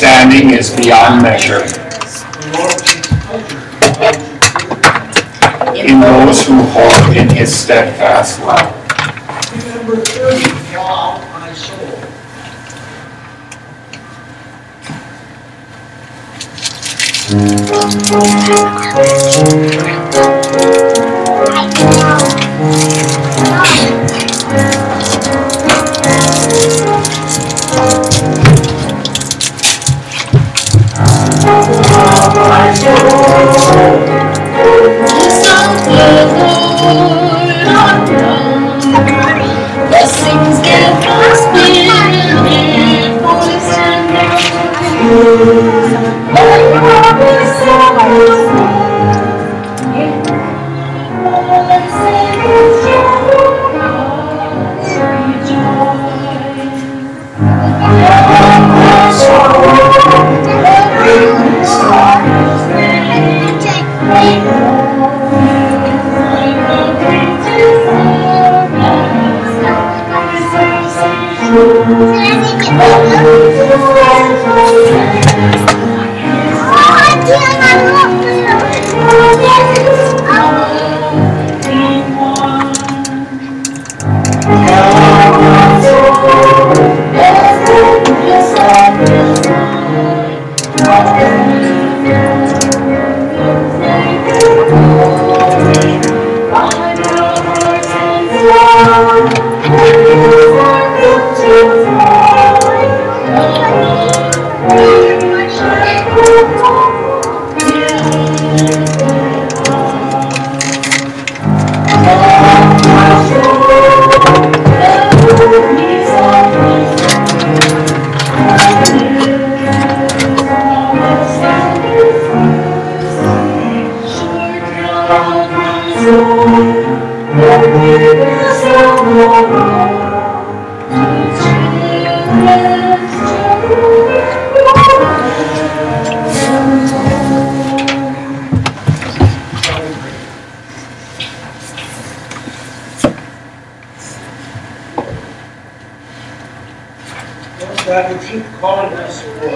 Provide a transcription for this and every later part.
understanding is beyond measure. In those who hope in his steadfast love. Number 30, wow, my soul. Blessings get lost in voice and God would keep calling us for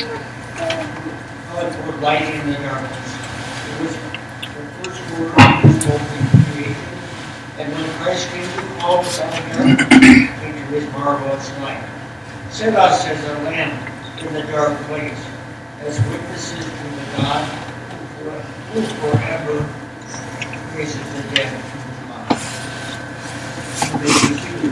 light in the darkness. It was the first word he spoke in creation. And when Christ came to call us out of darkness into his marvelous light, set us as a lamp in the dark place, as witnesses to the God who forever raises the dead from the life.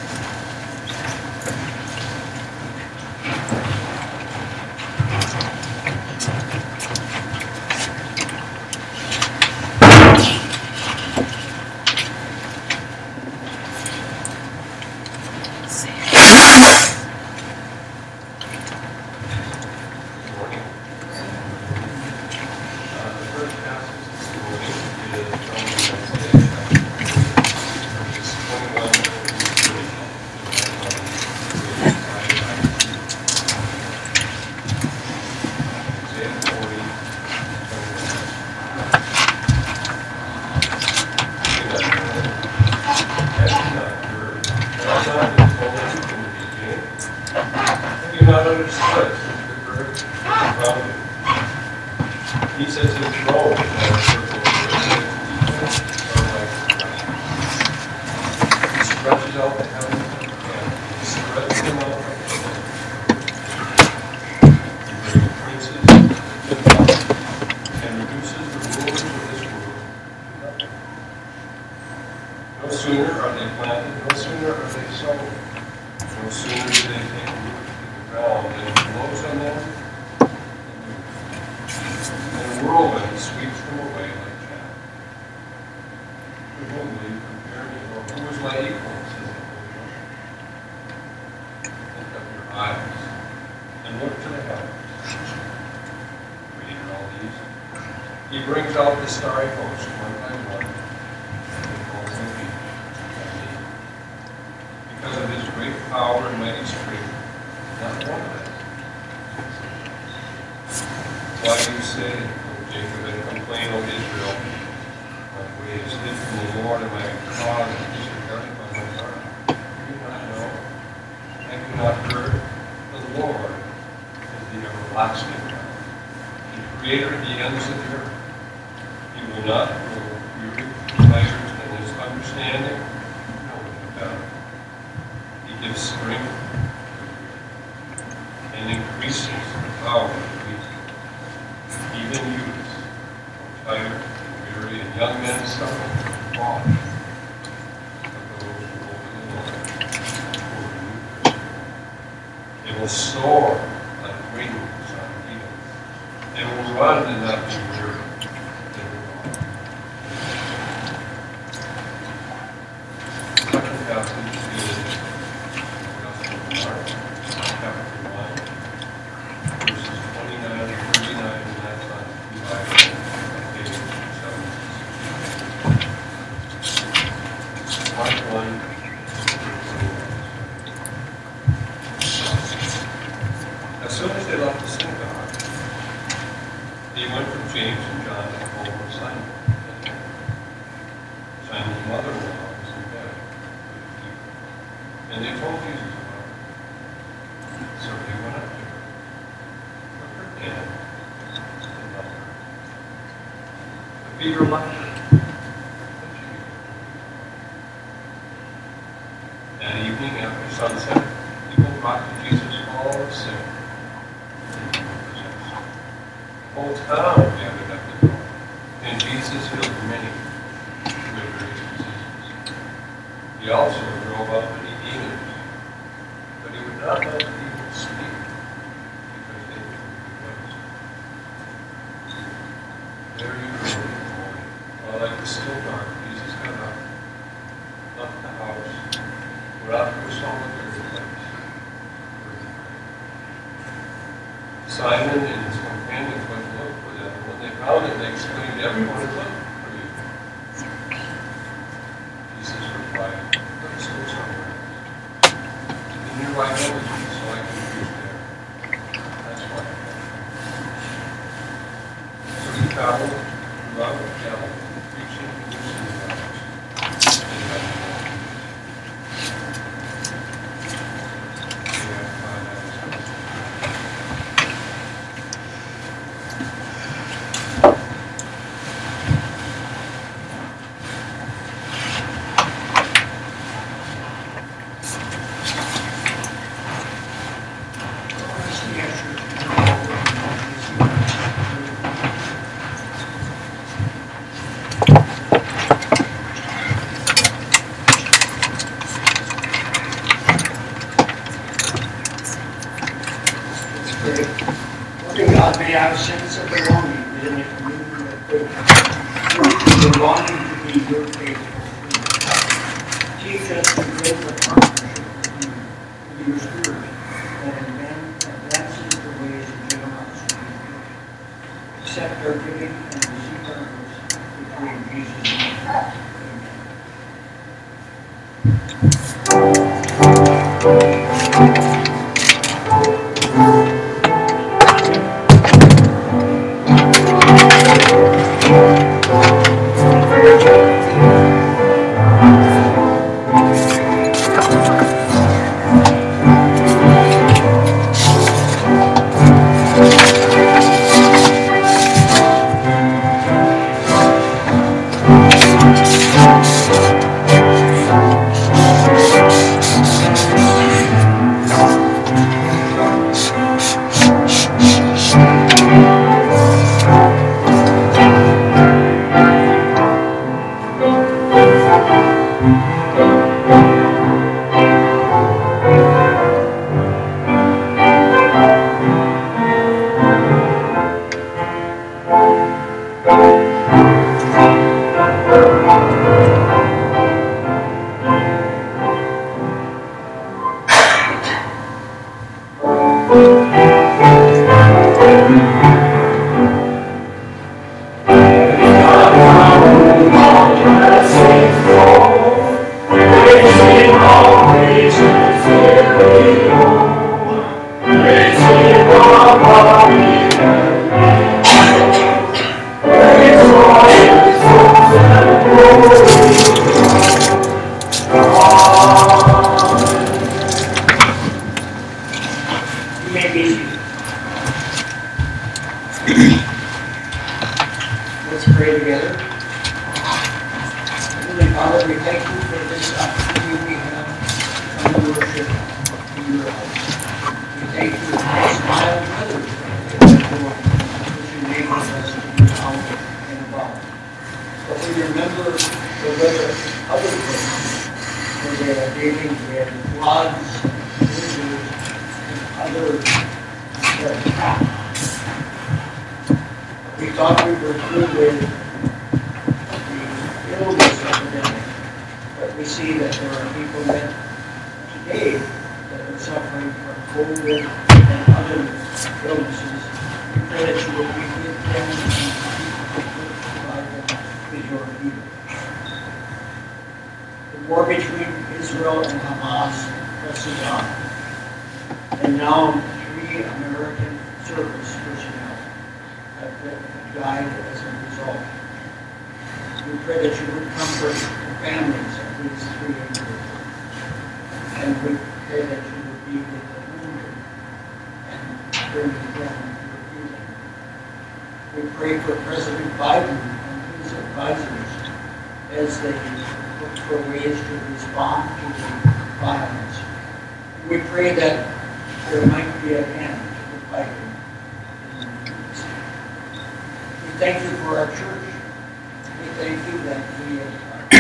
He brings out the starry host one by one, because of his great power and mighty strength, not one of them. Why do you say, O Jacob, and complain, O Israel, my way is hid from the Lord, and my cause is disregarded by my heart? Do you not know? Have you not heard? The Lord is the the everlasting God, the creator of the ends of the earth. He will not grow weary, tired in his understanding. No, doubt. He gives strength and increases the power of the weak. Even youths are tired and weary, and young men stumble and fall. But those who hope in the Lord will renew their strength. They will soar like wings on eagles. They will run and not be weary. They will walk. Second passage is the Gospel of Mark, chapter 1, verses 29 and 39, and that's on the Bible, page 7. Mark 1, as soon as they left the synagogue, they went with James and John to the home of Simon. Simon's mother-in-law was in bed with a fever, and they told Jesus about it. So they went up to her, took her hand, and loved her. The fever left her, and she began to weep. That evening, after sunset, people brought to Jesus all the sick and possessed. The whole town gathered at the door, and Jesus healed many who had various diseases. He also drove out many demons, but he would not let the demons speak, because they knew who he was. Very early in the morning, while it was still dark, Jesus got up, left the house, went out to a solitary place, where he prayed. Simon and his companions went to look for them. When they found him, they exclaimed, "Everyone is looking for you." Jesus replied, "Let us go somewhere else. The nearby villages, so I can preach there. That's why I came." So he traveled throughout Galilee, preaching in the synagogues and healing all people. May I find out his gospel. Lord God, may I have a sense of belonging within the community of faith. The longing to be your faithful. Teach us to live the partnership with you, with your Spirit, that advances the ways of generosity. Accept our giving and receive our gifts, we pray in Jesus' name. Thank Let's pray together. Heavenly Father, we thank you for this opportunity we have to come to worship in your house. We thank you for this mild weather which enables us to be out and about. But we remember the weather of other places where they are dealing with floods, blizzards, and other traps. We thought we were through with the illness epidemic, but we see that there are people that today that are suffering from COVID and other illnesses. We pray that you will be with them and provide them with your healing. The war between Israel and Hamas presses on, and now 3 American service personnel have died as a result. We pray that you would comfort the families of these 3 individuals, and we pray that you would be with the wounded and bring them to your healing. We pray for President Biden and his advisors as they look for ways to respond to the violence. We pray that there might be an end to the fighting. We thank you for our church. We thank you that we have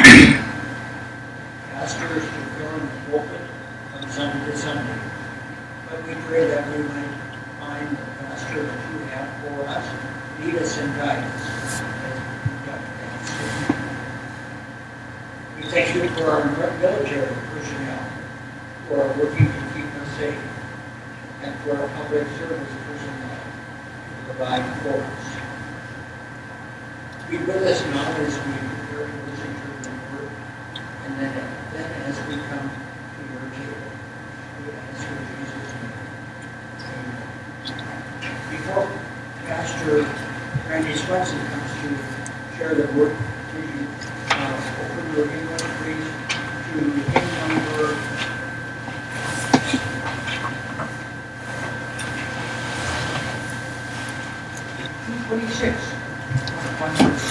pastors to fill in the pulpit from Sunday to Sunday. But we pray that we might find the pastor that you have for us, lead us and guide us as we conduct Thanksgiving. We thank you for our military personnel who are working to keep us safe, and for our public service personnel to provide for us. Be with us now as we prepare to listen to your word, and then as we come to your table. We ask in Jesus' name. Amen. Before Pastor Randy Swenson comes to share the word, would you open your English, please, to hymn number 226. One verse.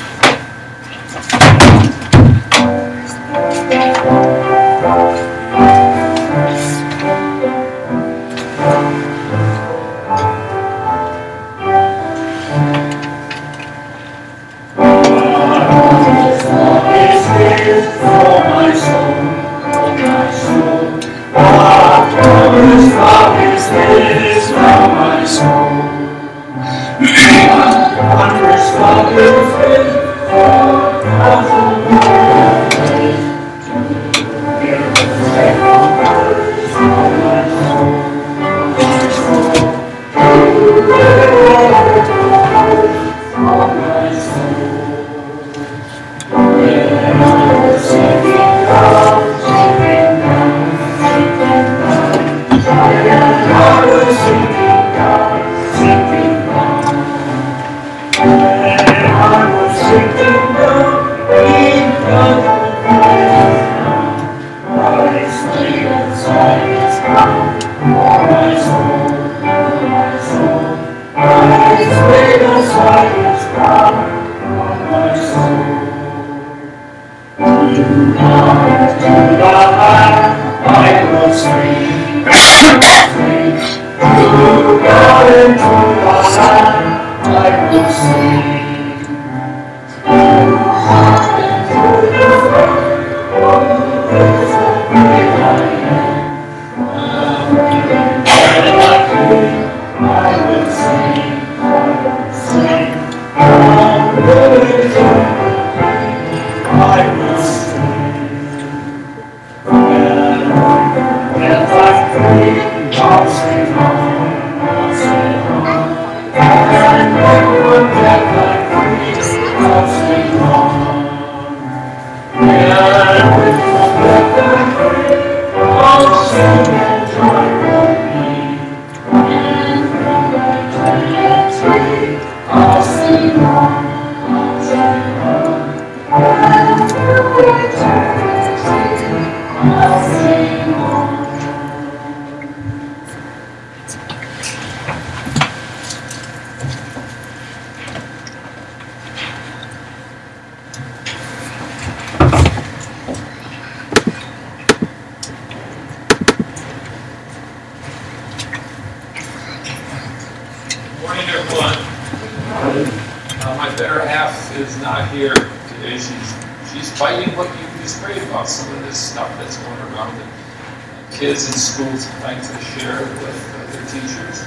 Morning, everyone. My better half is not here today. She's fighting what you just prayed about, some of this stuff that's going around that kids in schools like to share with their teachers.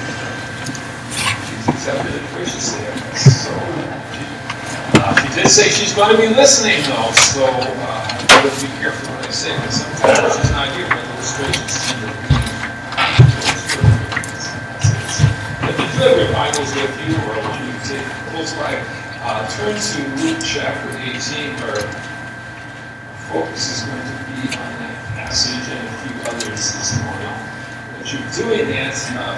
She's accepted it graciously, I guess. So she did say she's going to be listening, though. So I better be careful what I say, because sometimes she's not here. But illustrations tend to be. If you do have your Bibles with you, or when you take close by, turn to Luke chapter 18, where our focus is going to be on that passage and a few others this morning. As you're doing that,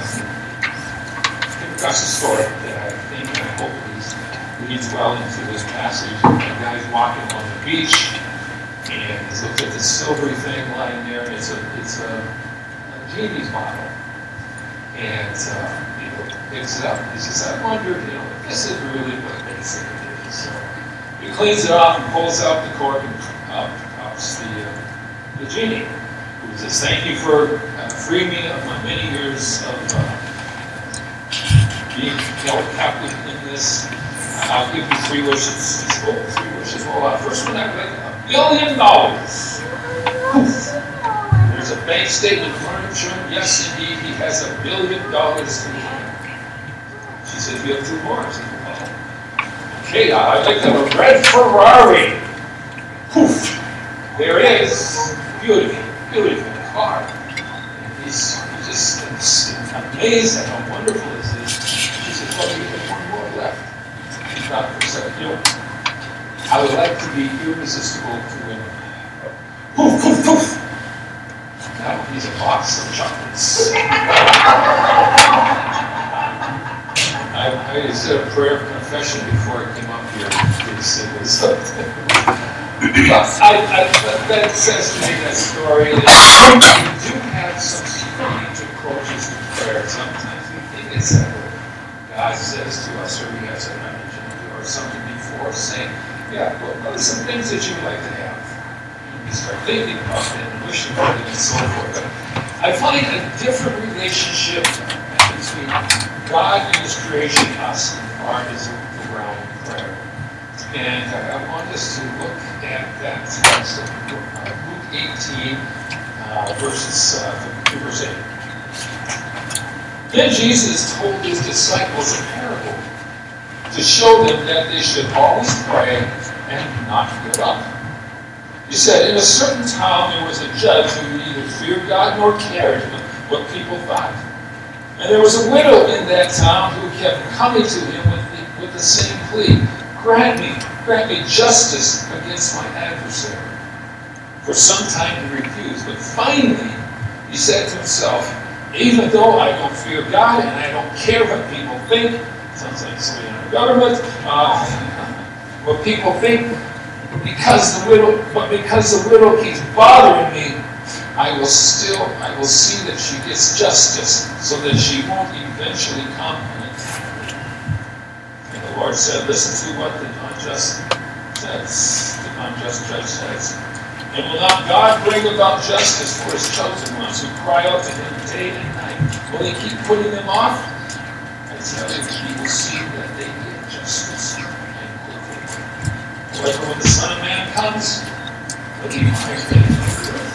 came across a story that I think and I hope leads well into this passage. A guy's walking on the beach, and he's looked at the silvery thing lying there, and it's a genie's bottle. And picks it up. He says, I wonder, if this is really what they say it is. So he cleans it off and pulls out the cork and pops the genie. He says, thank you for freeing me of my many years of being held captive in this. I'll give you 3 wishes. He spoke 3 wishes. Well, first one I read, $1 billion. Poof. There's a bank statement confirmed. Yes, indeed, he has $1 billion in hand. She said, you have 2 more. I said, well, okay, I'd like to have a red Ferrari. Poof. There it is. Beautiful, beautiful car. And he's just amazed at how wonderful this is. She said, well, you have 1 more left. He thought for a second, I would like to be irresistible to women. Poof, poof, poof. Now he's a box of chocolates. I said a prayer of confession before I came up here to say this. That says to me that story that we do have some strange approaches to prayer. Sometimes we think it's that way. God says to us, or He has a message, or something before saying, yeah, well, what are some things that you would like to have? You start thinking about it and wishing for it and so forth. But I find a different relationship between God and His creation, us, and art is around prayer. And I want us to look at that text of Luke 18, verse 8. Then Jesus told His disciples a parable to show them that they should always pray and not give up. He said, in a certain town there was a judge who neither feared God nor cared what people thought. And there was a widow in that town who kept coming to him with the same plea, grant me justice against my adversary. For some time he refused, but finally he said to himself, even though I don't fear God and I don't care what people think, sounds like somebody in our government, what people think, because the widow keeps bothering me, I will see that she gets justice so that she won't eventually come and attack me. And the Lord said, listen to what the unjust judge says. And will not God bring about justice for His chosen ones who cry out to Him day and night? Will He keep putting them off? I tell you, He will see that they get justice. However, when the Son of Man comes, will He find faith on earth?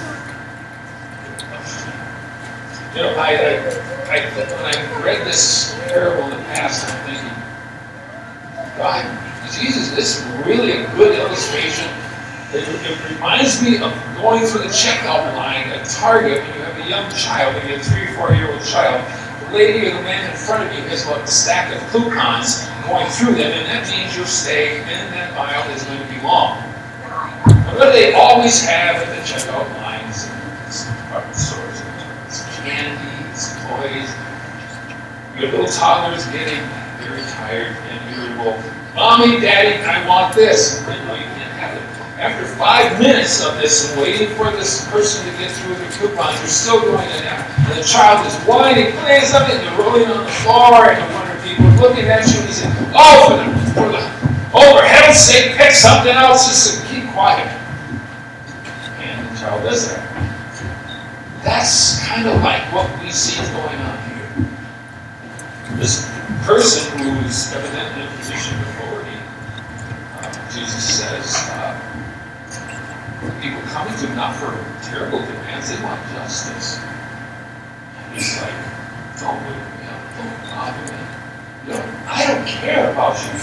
When I read this parable in the past, I'm thinking, God, Jesus, this is really a good illustration. It reminds me of going through the checkout line at Target when you have a young child, maybe a 3 or 4-year-old child. The lady or the man in front of you has a stack of coupons going through them, and that means your stay in that aisle is going to be long. And what do they always have at the checkout lines and department stores? It's candies, toys. Your little toddler's getting very tired and irritable. Mommy, Daddy, I want this. No, you can't have it. After 5 minutes of this and waiting for this person to get through the coupons, you're still going to have, and the child is whining, playing something, and you're rolling on the floor, and you wonder if people are looking at you, and you say, oh, for heaven's sake, pick something else, just keep quiet. And the child does that. That's kind of like what we see going on here. This person who's evidently in a position of authority, Jesus says, people coming to him not for terrible demands, they want justice. And he's like, don't wake me up, don't bother me. I don't care about you.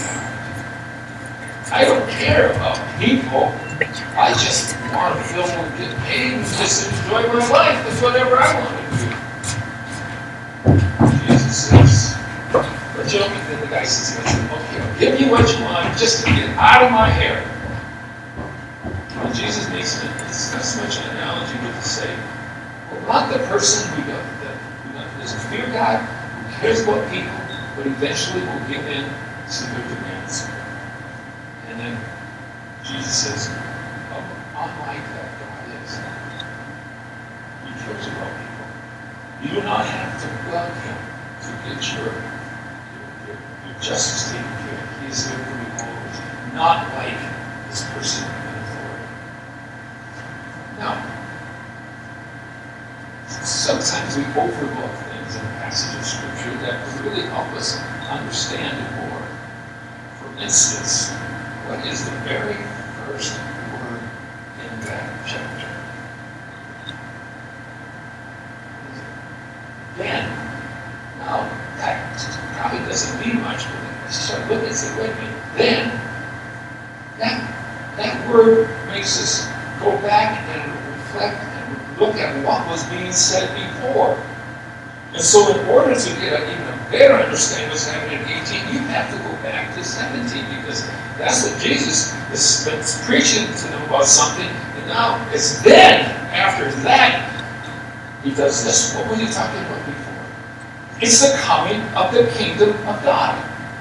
I don't care about people. I just want to feel and get paid and just enjoy my life. That's whatever I want to do. Jesus says, but then the guy says, okay, I'll give you what you want just to get out of my hair. And Jesus makes it's not so much an analogy, but to say, well, not the person who doesn't fear God, who cares about people, but eventually will give in to their demands. And then Jesus says, unlike that God is, he cares about people. You do not have to bug him to get your justice taken care of. He is there for you always, not like this person in authority. Now, sometimes we overlook things in a passage of Scripture that will really help us understand it more. For instance, what is the very first word in that chapter? Then. Now, that probably doesn't mean much, but I start looking and say, wait a minute, then, that word makes us go back and reflect and look at what was being said before. And so in order to get even a better understanding of what's happening in 18, you have to go back to 17, because that's what Jesus is preaching to them about something, and now it's then, after that, he does this. What was he talking about before? It's the coming of the kingdom of God.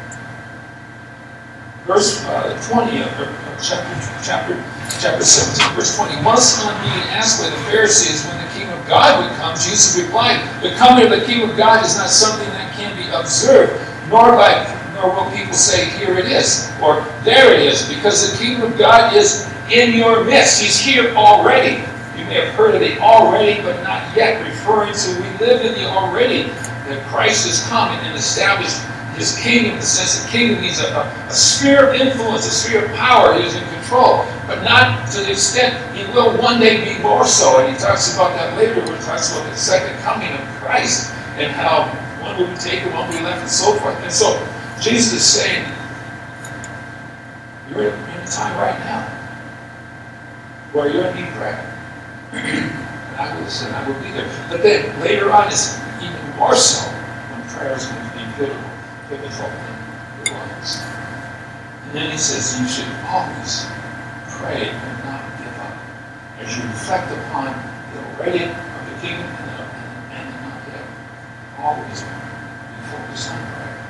Verse 20 of chapter 17, verse 20. Once on being asked by the Pharisees when the kingdom of God would come, Jesus replied, the coming of the kingdom of God is not something that can be observed, nor will people say, here it is, or there it is, because the kingdom of God is in your midst. He's here already. You may have heard of the already, but not yet, referring to we live in the already, that Christ has come and established his kingdom. In the sense that kingdom means a sphere of influence, a sphere of power. He is in control, but not to the extent he will one day be more so. And he talks about that later when he talks about the second coming of Christ and how one will be taken, one will be left, and so forth. And so Jesus is saying, you're in a time right now where you're in need prayer. And I will listen, I will be there. But then later on, it's even more so when prayer is going to be pivotal in your lives. And then he says you should always pray and not give up as you reflect upon the already of the kingdom and the not yet. Always be focused on prayer.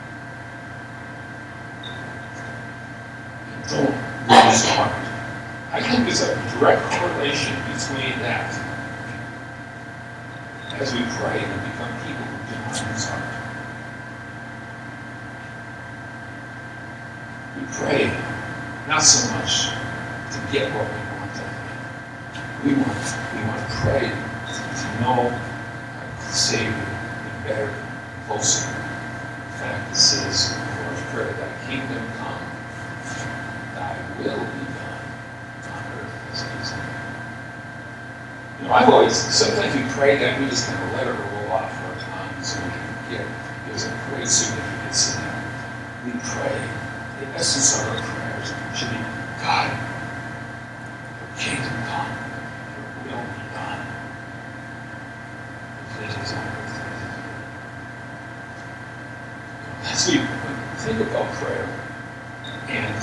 And don't lose heart. I think there's a direct correlation between that. As we pray, we become people who do not lose heart. We pray not so much to get what we want. We want to pray to know the Savior be better, closer. In fact, it says in the Lord's Prayer, thy kingdom come, thy will be done on earth as it is in heaven. You know, I've always, sometimes we pray that we just kind of let it roll off our tongue so we can get, there's a great significance in that. We pray, the essence of our prayers should be, God, your kingdom come, your will be done. As it is on earth. As we think about prayer, and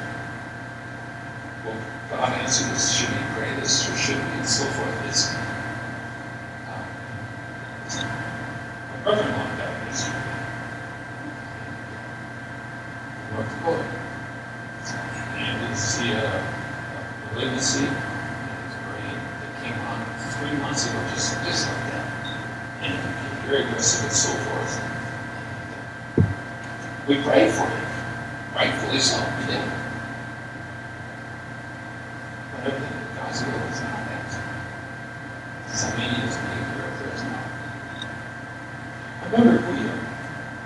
well, God answered this, should we pray this, or should we, and so forth. It's my brother-in-law died yesterday in North Dakota. And it's the malignancy in his brain that came on 3 months ago, just like that. And he became very aggressive and so forth. We prayed for him. Rightfully so, we did. But everything in God's will is not that. Does that mean he doesn't need prayer? There's not. I remember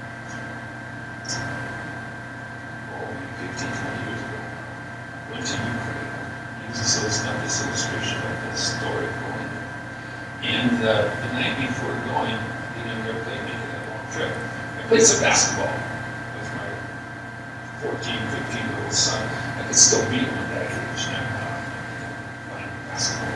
So it's not this illustration, but this story going. And the night before going, they're making a long trip. I played some basketball with my 14, 15-year-old son. I could still beat him at that age now, playing basketball.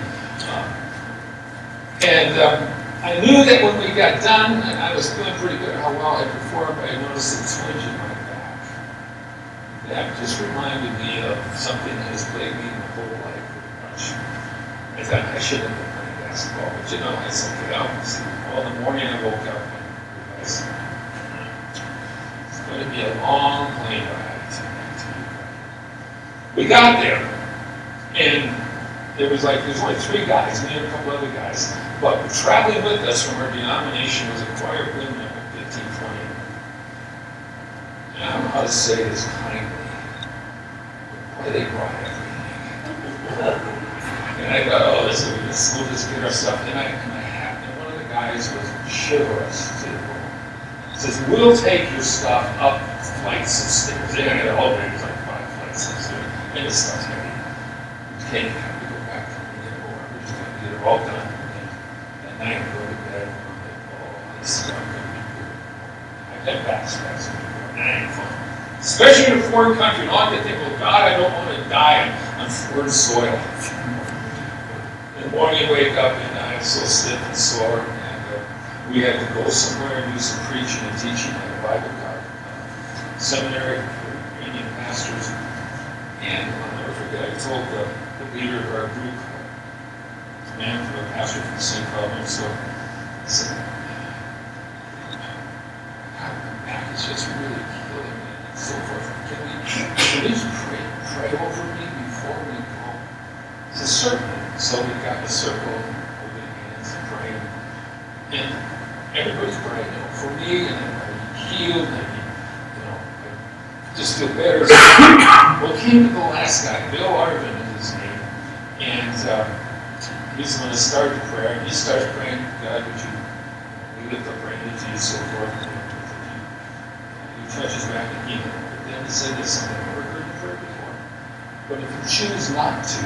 I knew that when we got done, and I was feeling pretty good how well I performed, but I noticed a twinge in my back. That just reminded me of something that has plagued me my whole life, pretty much. I thought I shouldn't have been playing basketball, but I said, okay, I'll see. Well, in the morning I woke up and realized it's going to be a long plane ride tonight. We got there, and there's only 3 guys, me and a couple other guys, but traveling with us from our denomination was a choir of women of 15, 20. And I don't know how to say this kindly. Boy, they brought everything. And I thought, oh, we'll just get our stuff. And one of the guys was chivalrous to the room. He says, we'll take your stuff up flights of stairs. They had elevators like 5 flights of stairs. And this stuff's heavy. We can't have to go back to the airport. We're just going to get it all done. And at night, go to bed. And I'm like, oh, this is not going to be good. I've had back spasms before. And that ain't fun. Especially in a foreign country. And all I can think, well, God, I don't want to die on foreign soil. In the morning, you wake up and I'm so stiff and sore. And we had to go somewhere and do some preaching and teaching at a Bible seminary for Indian pastors. And I'll never forget, I told the leader of our group, a man from a pastor from St. Paul, Minnesota, I said, God, my back is just really killing me and so forth. Can we just pray over me before we go? He said, certainly. So we got in a circle, holding hands and praying. And everybody's praying, for me, and I'm healed, and I just feel better. Well, it came to the last guy, Bill Arvin is his name, and he's going to start the prayer, and he starts praying, God, would you lift up praying to you, so forth, and he touches back and heal. But then he said this, something I've never heard you pray before. But if you choose not to,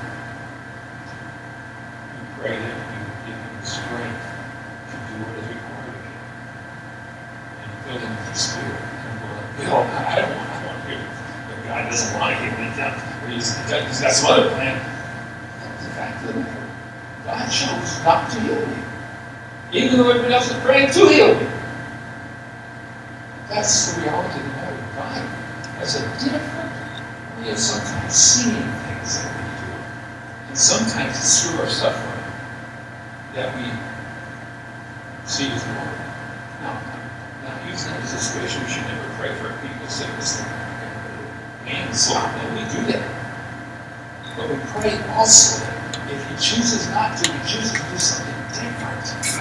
pray that you give him the strength to do what is required of him. And fill him with the Spirit. And go like, Bill, I don't want to hear it. But God doesn't want to hear me down. He's got some other plan. That's the fact of the matter. God chose not to heal me. Even though everybody else is praying to heal me. That's the reality of the matter. God has a different way of sometimes seeing things that we do. And sometimes it's through our suffering that we see His glory. Now, not using that as a situation, we should never pray for people sickness and so on, and we do that. But we pray also that if He chooses not to, He chooses to do something different.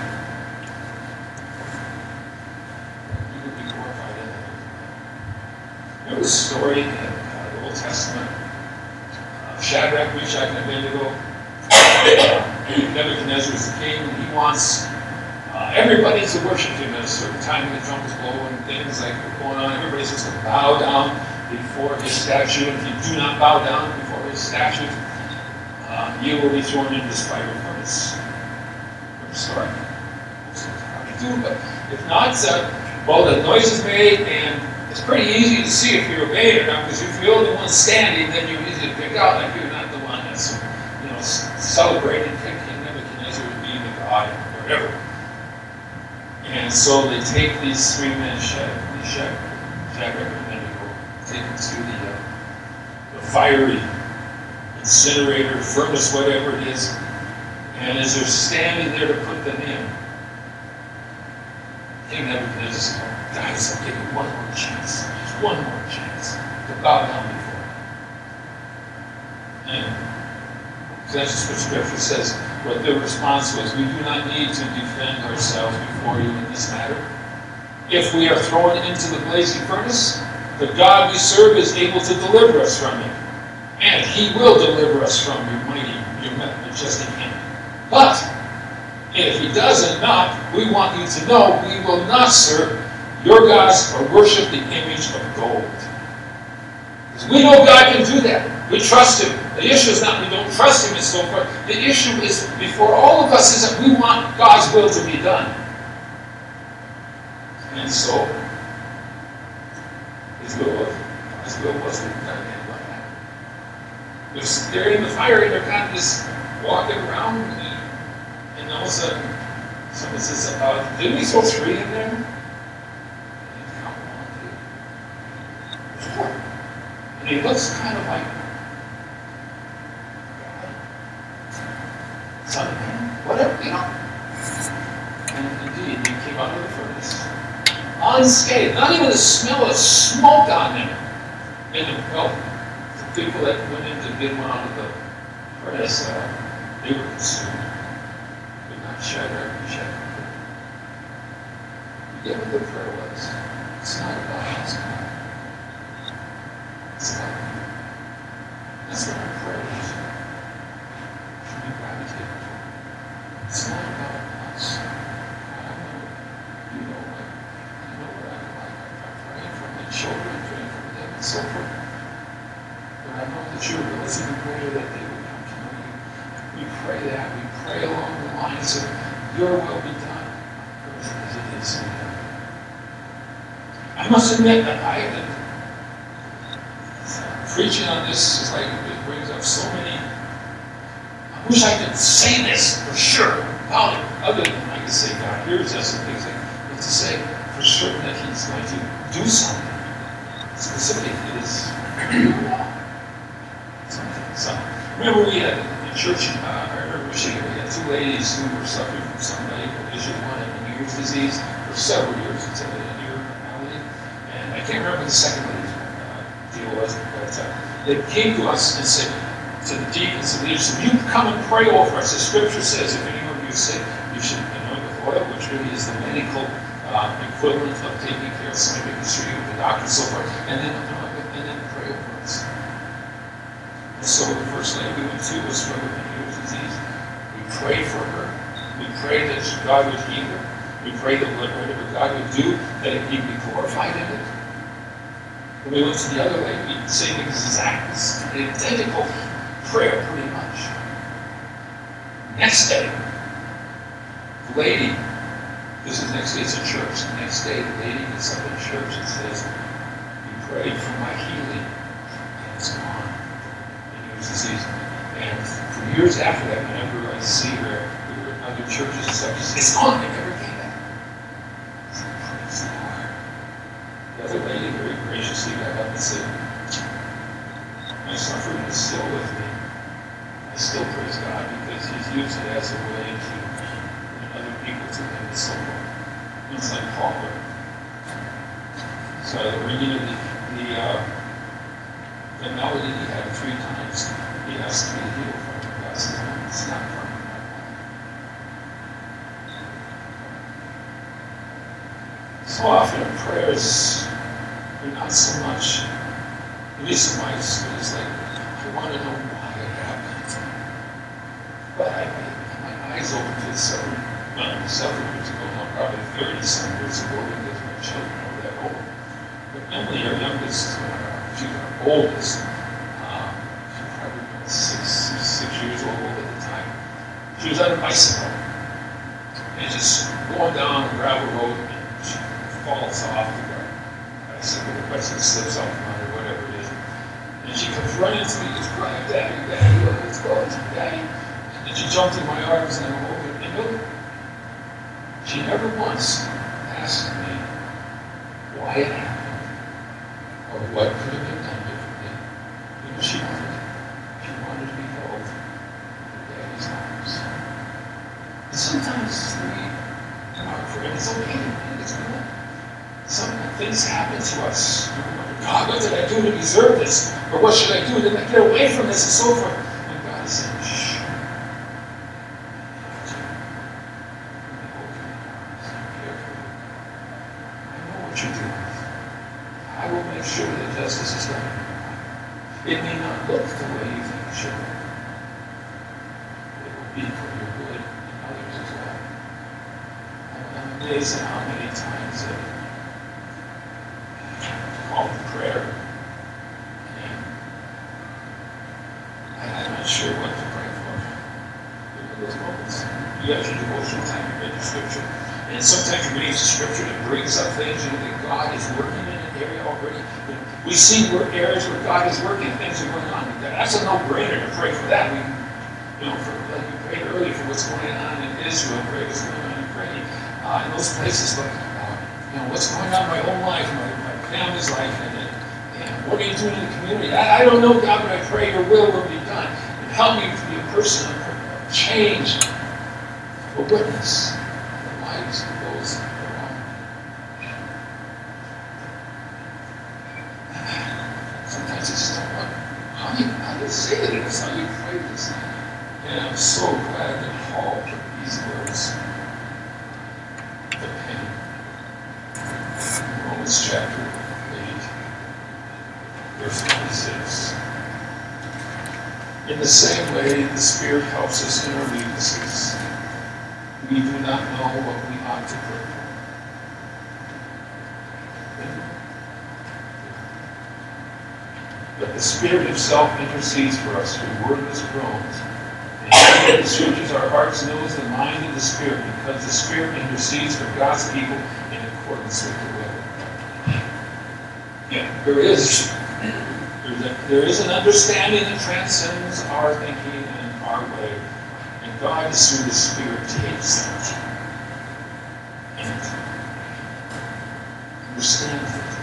He would be glorified in that. There was a story in the Old Testament of Shadrach, Meshach, and Abednego. Nebuchadnezzar is the king, and he wants everybody to worship him at a certain time when the trumpets blow and things like going on. Everybody's supposed to bow down before his statue. And if you do not bow down before his statue, you will be thrown into this fiery furnace. Sorry. How you do, but if not, well, the noise is made, and it's pretty easy to see if you're obeying or not, because if you're the only one standing, then you're easy to pick out, like you're not the one that's celebrating King Nebuchadnezzar as being the god or whatever. And so they take these 3 men, Shadrach, and Abednego, take them to the fiery incinerator, furnace, whatever it is. And as they're standing there to put them in, King Nebuchadnezzar said, guys, I'll give you one more chance. Just one more chance to bow down before me. And that's just what Scripture says. What their response was, we do not need to defend ourselves before you in this matter. If we are thrown into the blazing furnace, the God we serve is able to deliver us from it. And He will deliver us from your majestic hand. But if He doesn't not, we want you to know we will not serve your gods or worship the image of gold. Because we know God can do that. We trust Him. The issue is not we don't trust him and so forth. The issue is, before all of us, is that we want God's will to be done. And so, His will wasn't done. They're in the fire and they're kind of just walking around, and all of a sudden, someone says, didn't we throw 3 in there? And they count 1, 2, 4. And he looks kind of like, Son of Man, whatever, you know. And indeed, he came out of the furnace unscathed, not even a smell of smoke on him. And the people that went in to get him out of the furnace, they were consumed. Could not shed or be shed. You get what the prayer was. It's not about us. It's about you. That's what our prayer is. Should be gravitated toward. It's not about us. I know, you know what I'm like. I'm praying for my children, praying for them, and so forth. But I know that your will is even greater that they would come to know you. We pray that. We pray along the lines of your will be done on earth as it is in heaven. I must admit that preaching on this is like, it brings up so many. I wish I could say this for sure about it, other than I could say, God hears us and things like that. But to say for certain that He's going to do something specific is something. Remember, we had in church, I remember Michigan, we had 2 ladies who were suffering from some medical issue. One had Meniere's disease for several years. It's a Meniere malady. And I can't remember the second lady's deal was, but they came to us and said, to the deacons and leaders, you come and pray over us. The scripture says, if any of you is sick, you should anoint with oil, which really is the medical equivalent of taking care of somebody history with the doctor and so forth, and then pray over us. And so the first lady we went to was struggling with Meniere's disease. We prayed for her. We prayed that God would heal her. We prayed that whatever God would do, that He would be glorified in it. When we went to the other lady, we saying the exact, identical prayer, pretty much. Next day, the lady, this is next day, it's a church. The next day, the lady gets up in church and says, you prayed for my healing, and it's gone. Meniere's disease. And for years after that, whenever I see her, we were in other churches and stuff, she says, it's gone, it never came back. I said, praise the Lord. The other lady very graciously got up and said, my suffering is still with me. I still praise God because He's used it as a way to bring other people to Him and so forth. It's like Paul. So the ringing of the melody he had 3 times, he has to be healed from it. God says, no, it's not from my body. So often in prayers, we're not so much, at least in my experience, like, I want to know why it happened. But I made my eyes open to several years ago, now probably 30-some years ago, because my children are that old. But Emily, our youngest, she's our oldest, she was probably about 6 years old at the time. She was on a bicycle, and just going down a gravel road, and she falls off the the bicycle slips off from under, whatever it is. And she comes running to me, just crying, Daddy, let's go, Daddy. And then she jumped in my arms and I'm over and look. She never once asked me why it happened or what could have been done differently. You know, she wanted to be held in Daddy's arms. And sometimes in our prayer, it's okay, it's good. Some things happen to us. God, what did I do to deserve this? Or what should I do? Did I get away from this? And so forth. And God is saying, shh. I know what you're doing. I will make sure that justice is done. It may not look the way you think it should. It will be for your good and others as well. I'm amazed at how many times call to prayer. And I sure what to pray for. In those moments, you have your devotional time, you read the scripture. And sometimes you read the scripture that brings up things, that God is working in an area already. We see areas where God is working, things are going on. That's a no-brainer to pray for that. Like you prayed earlier for what's going on in Israel, pray what's going on in Ukraine, in those places. But what's going on in my own life, my family's life, and what are you doing in the community? I don't know, God, but I pray your will be done. And help me to be a person of change, a witness in the lives of those around me. Sometimes it's just how do you say this? How do you pray this? And I'm so glad that Paul put these words, the pain. Romans chapter 8, verse 26. In the same way, the Spirit helps us in our weaknesses. We do not know what we ought to pray for. But the Spirit Himself intercedes for us through wordless groans. And the Scriptures, our hearts knows the mind of the Spirit, because the Spirit intercedes for God's people in accordance with the will. Yeah, there is an understanding that transcends our thinking and our way. And God is through the Spirit takes that and understands it.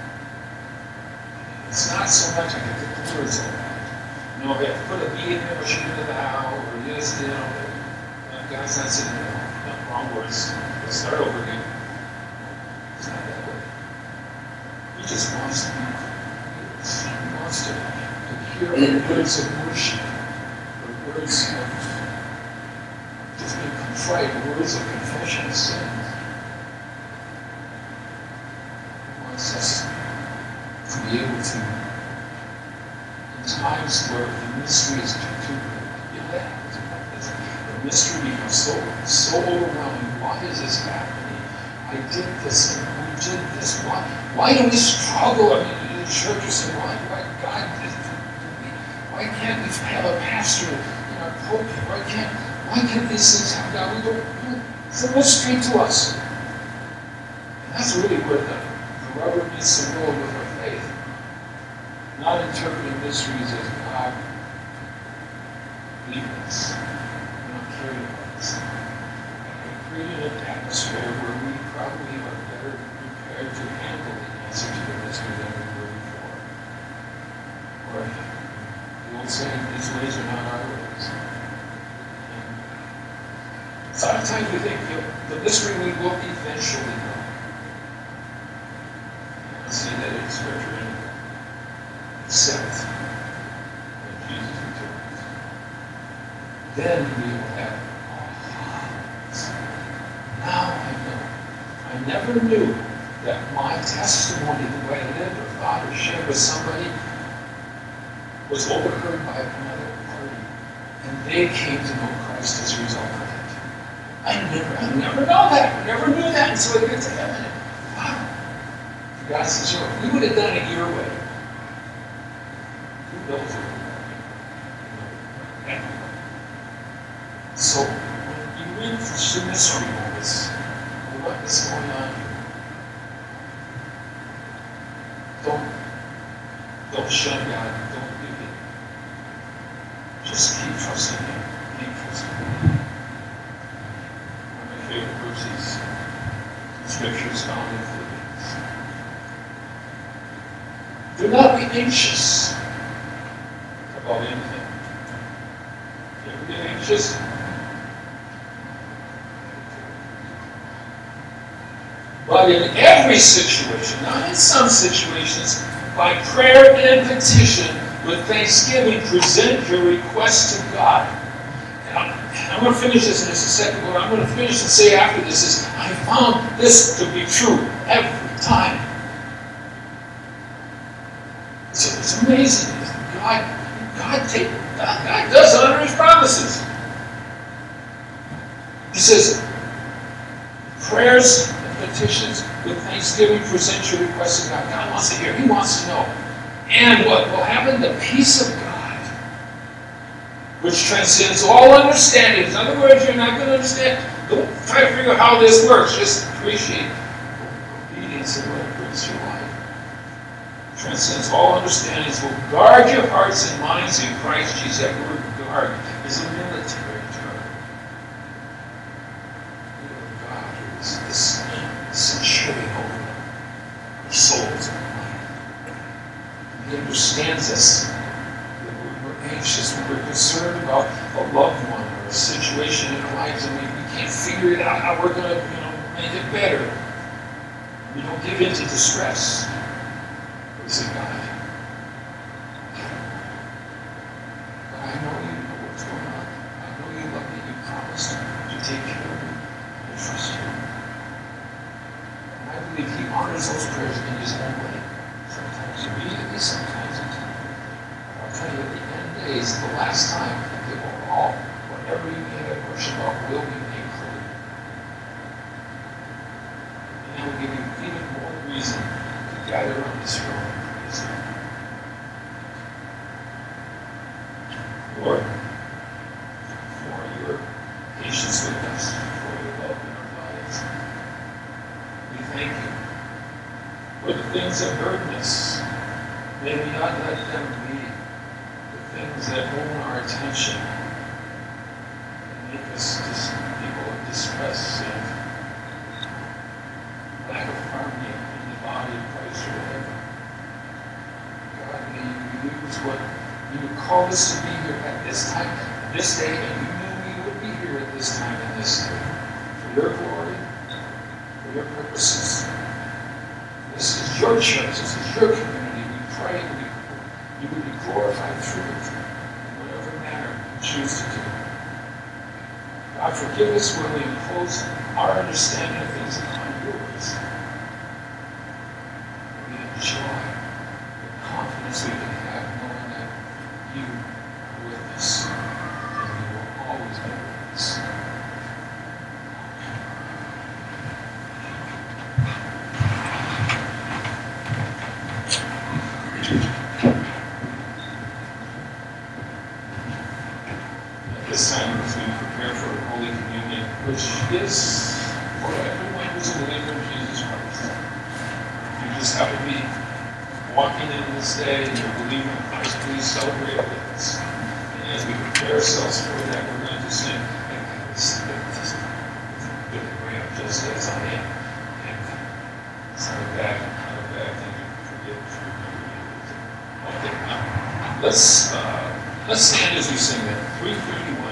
It's not so much I can get the words all right. We have to put a B in there or shoot into the how or yes, God's not saying wrong words. Let's start over again. It's not that way. He just wants to be clear. He wants to hear the words of worship, the words of just being contrite, the words of confession of sins. He wants us to be able to, in times where the mystery is too great, the mystery becomes so overwhelming. Why is this happening? I did this and we did this. Why do we struggle? I mean, the church is saying, why God did why can't we have a pastor in our pulpit? Why can't these things happen? God, we don't. It's a mystery to us. And that's really where the rubber meets the road with our faith. Not interpreting mysteries as God leading us. We're not carried about this. We're creating an atmosphere where we probably are better prepared to handle the answer to the mystery than we were before. Or the old saying, these ways are not our ways. And sometimes we think the mystery we will eventually know. I see that in Scripture anyway. Except when Jesus returns. Then we will have now I know. I never knew that my testimony, the way I lived or thought or shared with somebody, was overheard by another party. And they came to know Christ as a result of it. I never know that. I never knew that until I get to heaven. Wow. God says, we would have done it your way. Who knows it? So, when you read the mystery moments, what is going on here? Don't shun God. Don't give it. Just keep trusting Him. Keep trusting Him. One of my favorite verses in Scripture is found in Philippians. Do not be anxious about anything. If you ever get anxious, but in every situation, not in some situations, by prayer and petition, with thanksgiving, present your request to God. And I'm going to finish this in just a second. What I'm going to finish and say after this is, I found this to be true every time. So it's amazing. God does honor His promises. He says, prayers and petitions with thanksgiving, present your requests to God. God wants to hear. He wants to know. And what will happen? The peace of God, which transcends all understanding. In other words, you're not going to understand. Don't try to figure out how this works. Just appreciate obedience and what it brings to your life. Transcends all understandings. Will guard your hearts and minds in Christ Jesus. That word guard is a military term. God is this centurion over our souls and mind. He understands us. We're anxious, when we're concerned about a loved one or a situation in our lives, and we can't figure it out how we're going to, make it better. We don't give in to distress. We say, God, I know you know what's going on. I know you love me. You promised to take care of me. I trust you. And I believe He honors those prayers in His own way. Sometimes immediately, sometimes in time. I'll tell you, at the end days, the last time, it will all, whatever you may have worship of, will be made clear. And that will give you even more reason to gather on this throne and praise Him. Lord, for your patience with us, for your love in our lives, we thank you for the things that burden us. May we not let them be the things that own our attention and make us just people of distress and lack of harmony in the body of Christ or whatever. God, may you use what you would call us to be here at this time, this day, and you knew we would be here at this time and this day. For your glory, for your purposes. This is your church, this is your community. We pray you would be glorified through it in whatever manner you choose to do. God, forgive us when we impose our understanding of things upon yours. We enjoy the confidence we can have knowing that you are with us and you will always be with us. This time as we prepare for Holy Communion, which is for everyone who's a believer in Jesus Christ. If you just happen to be walking in this day and you're believing in Christ, please celebrate it with us. And as we prepare ourselves for that, we're going to sing, just as I am. And it's not a bad thing to forget to remember. Okay, now let's stand as we sing that 331.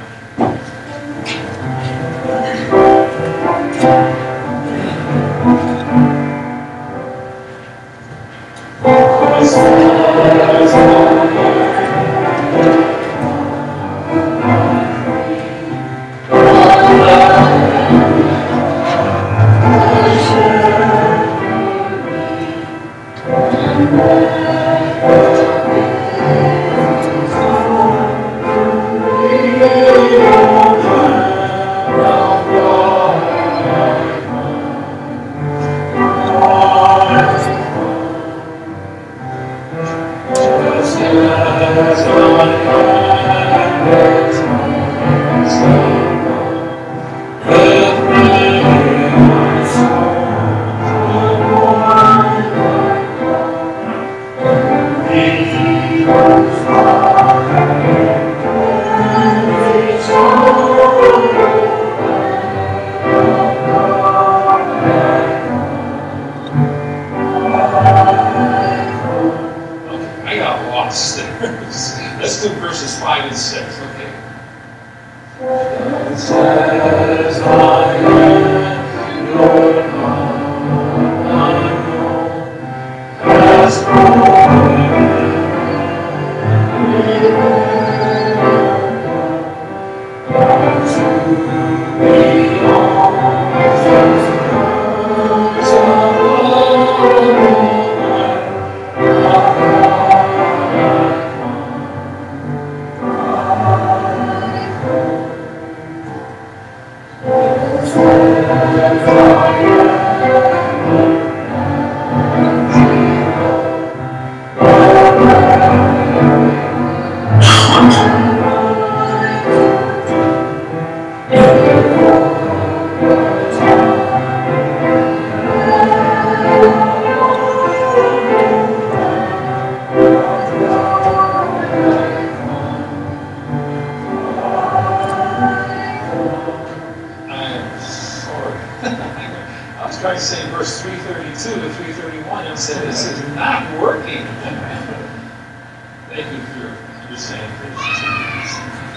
Let's do verses 5 and 6, okay? It says, I am your Thank you. said, this is not working. Thank you for your saying things.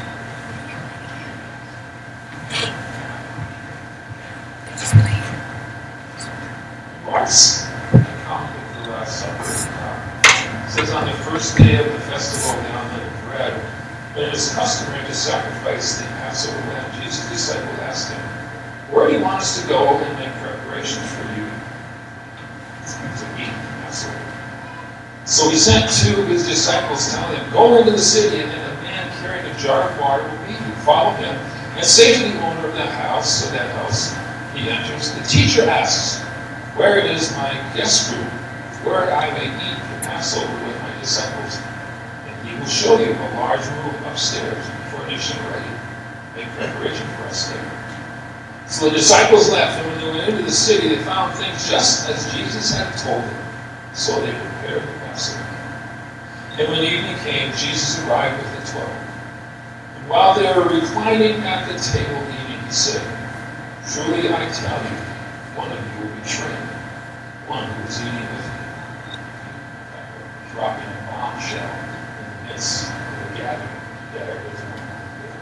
Mark's account of the Last Supper says on the first day of the festival of the unleavened bread, when it was customary to sacrifice the Passover lamb, Jesus' disciples asked him, "Where do you want us to go and make preparations for you to eat the Passover?" So he sent two of his disciples, telling them, "Go into the city, and then a man carrying a jar of water will meet you. Follow him, and say to the owner of the house, of that house he enters, the teacher asks, where is my guest room, where I may eat the Passover with my disciples? And he will show you a large room upstairs, furnished and ready. Make preparation for us there." So the disciples left, and when they went into the city, they found things just as Jesus had told them. So they prepared the Passover. And when evening came, Jesus arrived with the 12. And while they were reclining at the table eating, he said, "Truly I tell you, one of you will betray me, one who is eating with me." Dropping a bombshell in the midst of the gathering that everyone heard.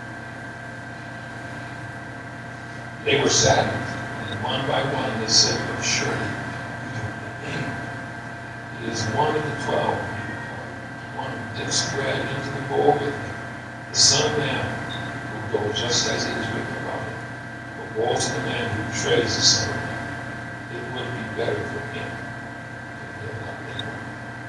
They were saddened, and one by one they said, "But surely you don't know me. It is one of the 12, one who dips bread into the bowl with me. The Son of Man will go just as it is written about him. But woe to the man who betrays the Son of Man. It would be better for him if he had not been born."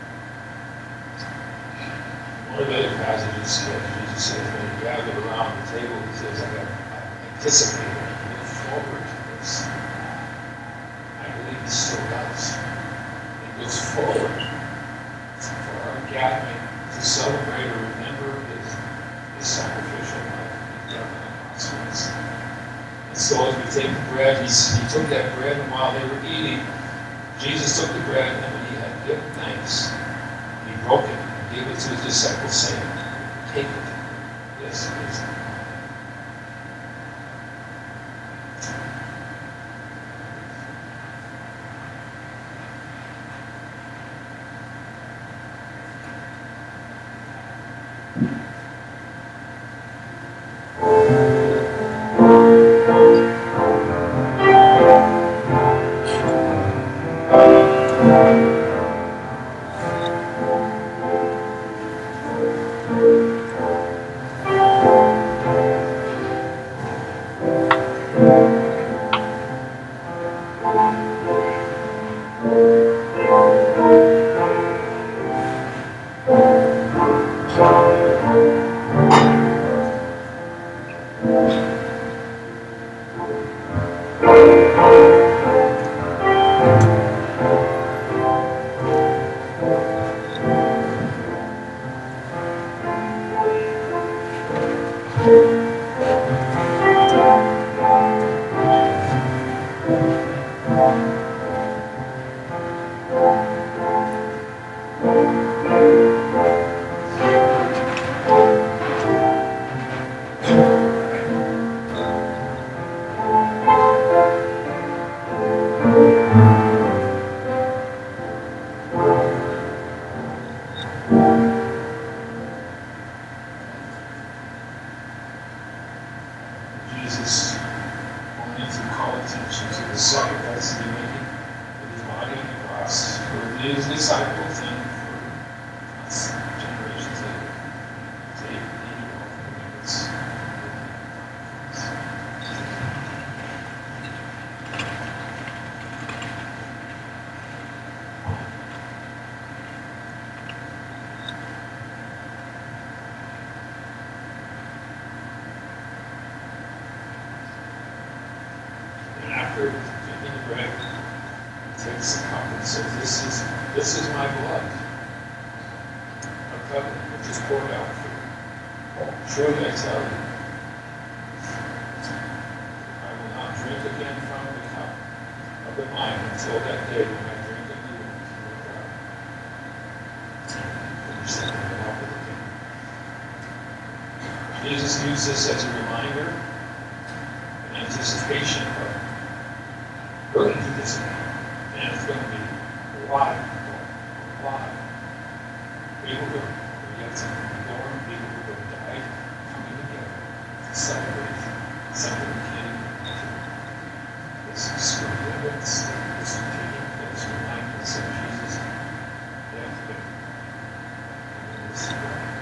One of the other passages that Jesus says, when he gathered around the table, he says, I anticipated and look forward to this. I believe he still does. He looks forward for our gathering to celebrate or remember his sacrificial life, his death on the cross. And so as we take the bread, he took that bread, and while they were eating, Jesus took the bread, and when he had given thanks, he broke it and gave it to his disciples, saying, "Take it. This is my body." Jesus wanted to call attention to the sacrifice he made with his body on the cross for his disciples and for us generations later. Take heed of forgiveness. And after taking the bread, he takes the cup and says, This is my blood, a covenant which is poured out for you. Truly I tell you, I will not drink again from the cup of the wine until that day when I drink it new with God. Finish that in the love of the King. Jesus used this as a reminder, an anticipation of we're going to do this now, and it's going to be a while alive. People who are yet to be born, people who have died, coming together to celebrate something that came into this remembrance, this taking place, reminders of Jesus' death, and this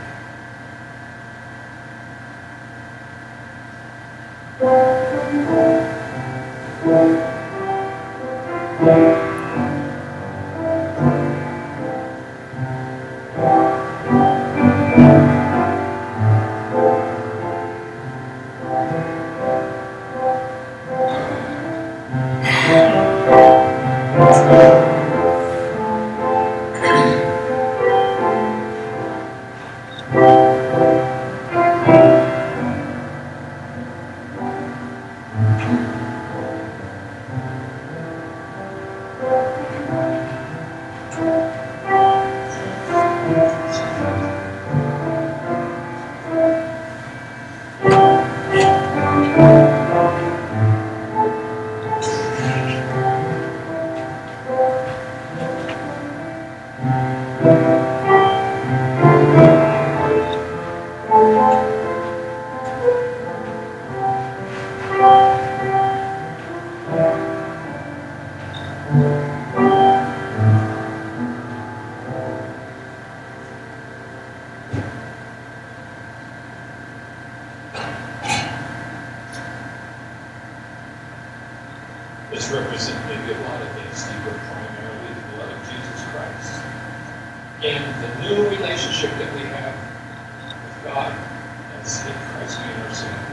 This represents maybe a lot of things, but primarily the blood of Jesus Christ and the new relationship that we have with God as in Christ being our Savior.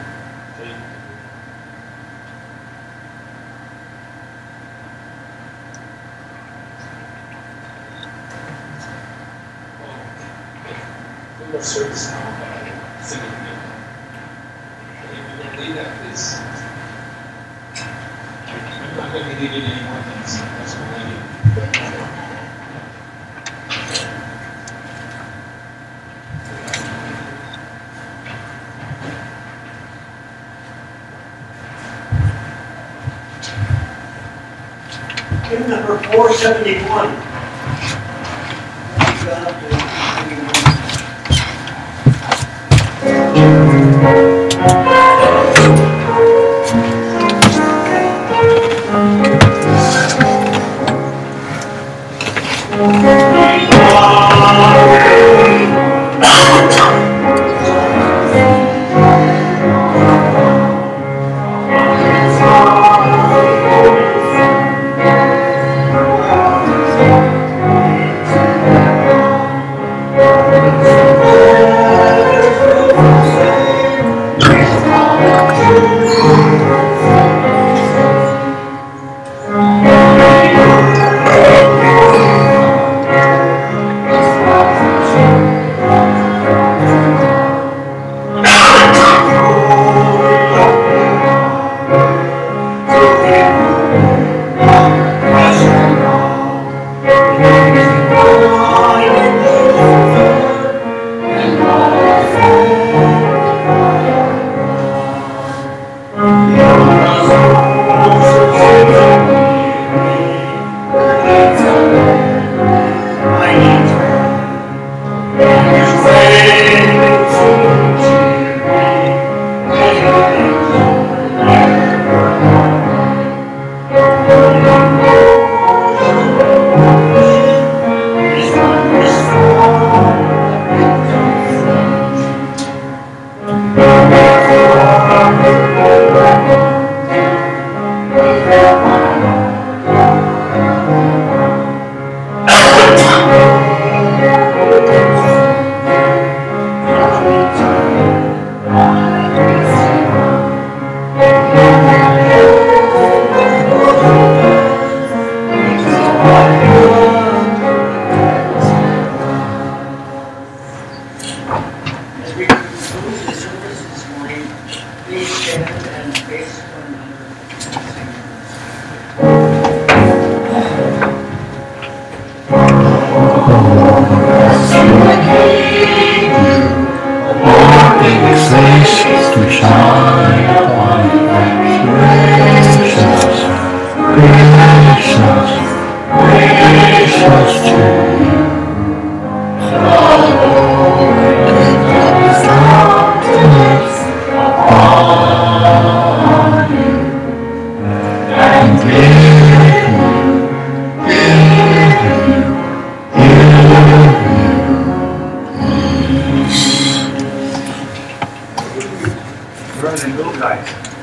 Our service now by singing hymn. If you don't leave that, please. I'm not going to be needing any more things. That's what I need. Hymn number 471. running little guys.